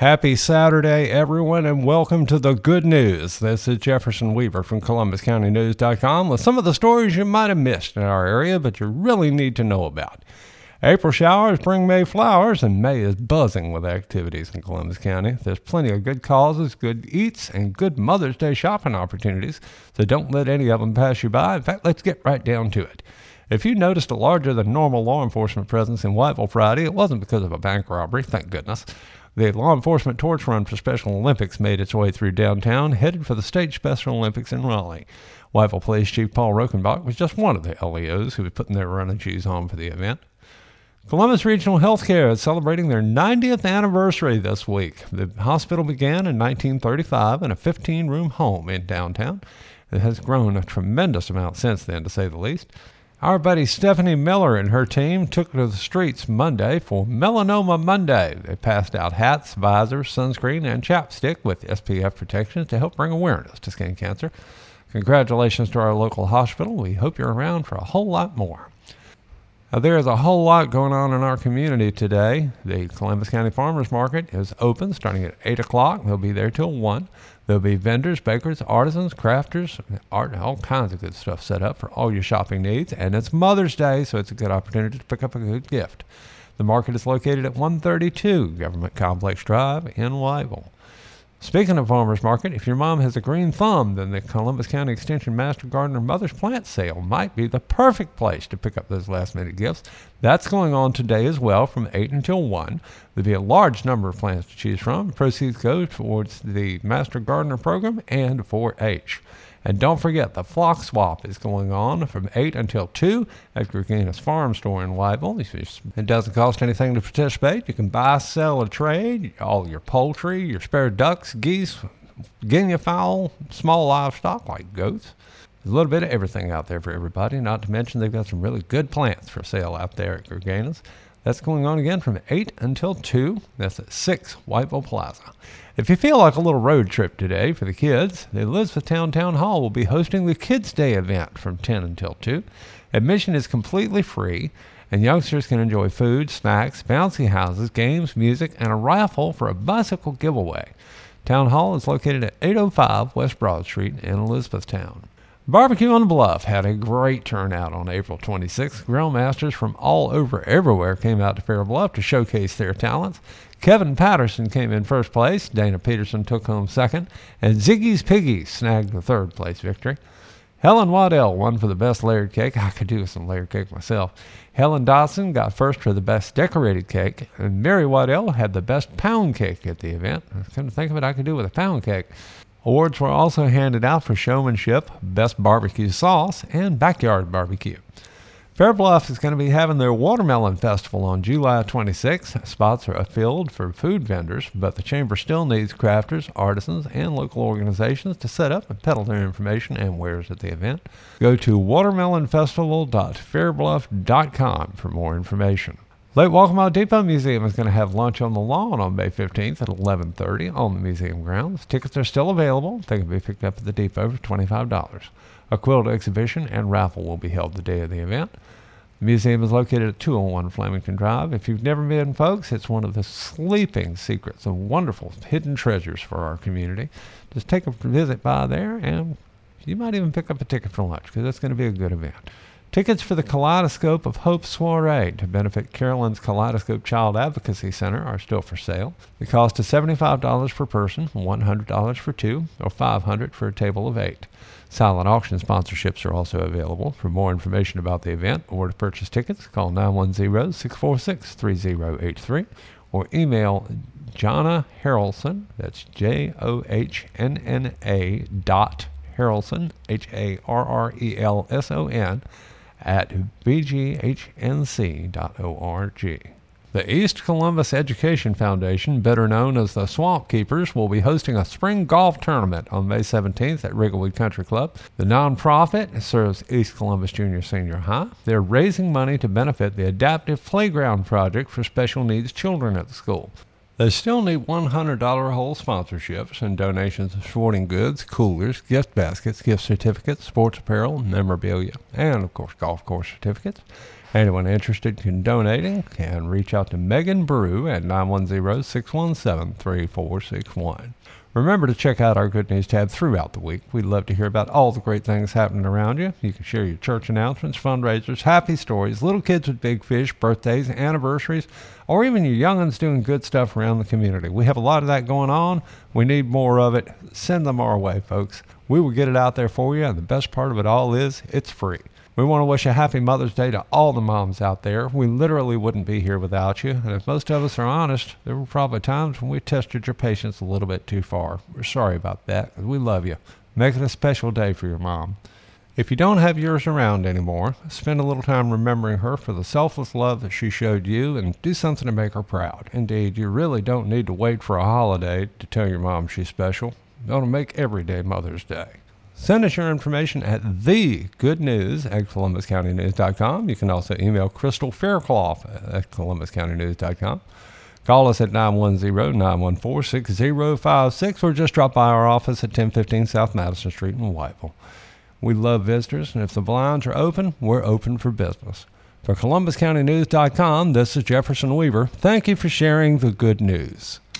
Happy Saturday, everyone, and welcome to the good news. This is Jefferson Weaver from ColumbusCountyNews.com with some of the stories you might have missed in our area, but you really need to know about. April showers bring May flowers, and May is buzzing with activities in Columbus County. There's plenty of good causes, good eats, and good Mother's Day shopping opportunities, so don't let any of them pass you by. In fact, let's get right down to it. If you noticed a larger than normal law enforcement presence in Whiteville Friday, it wasn't because of a bank robbery, thank goodness. The law enforcement torch run for Special Olympics made its way through downtown, headed for the State Special Olympics in Raleigh. Whiteville Police Chief Paul Rockenbach was just one of the LEOs who was putting their running shoes on for the event. Columbus Regional Healthcare is celebrating their 90th anniversary this week. The hospital began in 1935 in a 15-room home in downtown. It has grown a tremendous amount since then, to say the least. Our buddy Stephanie Miller and her team took to the streets Monday for Melanoma Monday. They passed out hats, visors, sunscreen, and chapstick with SPF protection to help bring awareness to skin cancer. Congratulations to our local hospital. We hope you're around for a whole lot more. Now, there is a whole lot going on in our community today. The Columbus County Farmers Market is open starting at 8 o'clock. They'll be there till 1. There'll be vendors, bakers, artisans, crafters, art, all kinds of good stuff set up for all your shopping needs. And it's Mother's Day, so it's a good opportunity to pick up a good gift. The market is located at 132 Government Complex Drive in Whiteville. Speaking of farmers market, if your mom has a green thumb, then the Columbus County Extension Master Gardener Mother's Plant Sale might be the perfect place to pick up those last-minute gifts. That's going on today as well from 8 until 1. There'll be a large number of plants to choose from. Proceeds go towards the Master Gardener Program and 4-H. And don't forget, the flock swap is going on from 8 until 2 at Gurganis Farm Store in Whiteville. It doesn't cost anything to participate. You can buy, sell, or trade all your poultry, your spare ducks, geese, guinea fowl, small livestock like goats. There's a little bit of everything out there for everybody, not to mention they've got some really good plants for sale out there at Gurganis. That's going on again from 8 until 2. That's at 6 Whiteville Plaza. If you feel like a little road trip today for the kids, the Elizabethtown Town Hall will be hosting the Kids Day event from 10 until 2. Admission is completely free, and youngsters can enjoy food, snacks, bouncy houses, games, music, and a raffle for a bicycle giveaway. Town Hall is located at 805 West Broad Street in Elizabethtown. Barbecue on the Bluff had a great turnout on April 26th. Grill masters from all over everywhere came out to Fair Bluff to showcase their talents. Kevin Patterson came in first place, Dana Peterson took home second, and Ziggy's Piggies snagged the third place victory. Helen Waddell won for the best layered cake. I could do some layered cake myself. Helen Dodson got first for the best decorated cake, and Mary Waddell had the best pound cake at the event. I couldn't think of what I could do with a pound cake. Awards were also handed out for showmanship, best barbecue sauce, and backyard barbecue. Fair Bluff is going to be having their Watermelon Festival on July 26th. Spots are filled for food vendors, but the Chamber still needs crafters, artisans, and local organizations to set up and peddle their information and wares at the event. Go to watermelonfestival.fairbluff.com for more information. Lake Waccamaw Depot Museum is going to have lunch on the lawn on May 15th at 11:30 on the museum grounds. Tickets are still available. They can be picked up at the depot for $25. A quilt exhibition and raffle will be held the day of the event. The museum is located at 201 Flemington Drive. If you've never been, folks, it's one of the sleeping secrets of wonderful hidden treasures for our community. Just take a visit by there, and you might even pick up a ticket for lunch because it's going to be a good event. Tickets for the Kaleidoscope of Hope Soiree to benefit Carolyn's Kaleidoscope Child Advocacy Center are still for sale. The cost is $75 per person, $100 for 2, or $500 for a table of 8. Silent auction sponsorships are also available. For more information about the event or to purchase tickets, call 910-646-3083 or email Jonna Harrelson, that's JOHNNA Harrelson, HARRELSON, at bghnc.org. The East Columbus Education Foundation, better known as the Swamp Keepers, will be hosting a spring golf tournament on May 17th at Rigglewood Country Club. The nonprofit serves East Columbus Junior Senior High. They're raising money to benefit the Adaptive Playground Project for special needs children at the school. They still need $100 whole sponsorships and donations of sporting goods, coolers, gift baskets, gift certificates, sports apparel, memorabilia, and, of course, golf course certificates. Anyone interested in donating can reach out to Megan Brew at 910-617-3461. Remember to check out our Good News tab throughout the week. We'd love to hear about all the great things happening around you. You can share your church announcements, fundraisers, happy stories, little kids with big fish, birthdays, anniversaries, or even your young'uns doing good stuff around the community. We have a lot of that going on. We need more of it. Send them our way, folks. We will get it out there for you, and the best part of it all is it's free. We want to wish a happy Mother's Day to all the moms out there. We literally wouldn't be here without you. And if most of us are honest, there were probably times when we tested your patience a little bit too far. We're sorry about that, because we love you. Make it a special day for your mom. If you don't have yours around anymore, spend a little time remembering her for the selfless love that she showed you, and do something to make her proud. Indeed, you really don't need to wait for a holiday to tell your mom she's special. It'll make every day Mother's Day. Send us your information at thegoodnews@columbuscountynews.com. You can also email Crystal Faircloth at columbuscountynews.com. Call us at 910-914-6056 or just drop by our office at 1015 South Madison Street in Whiteville. We love visitors, and if the blinds are open, we're open for business. For columbuscountynews.com, this is Jefferson Weaver. Thank you for sharing the good news.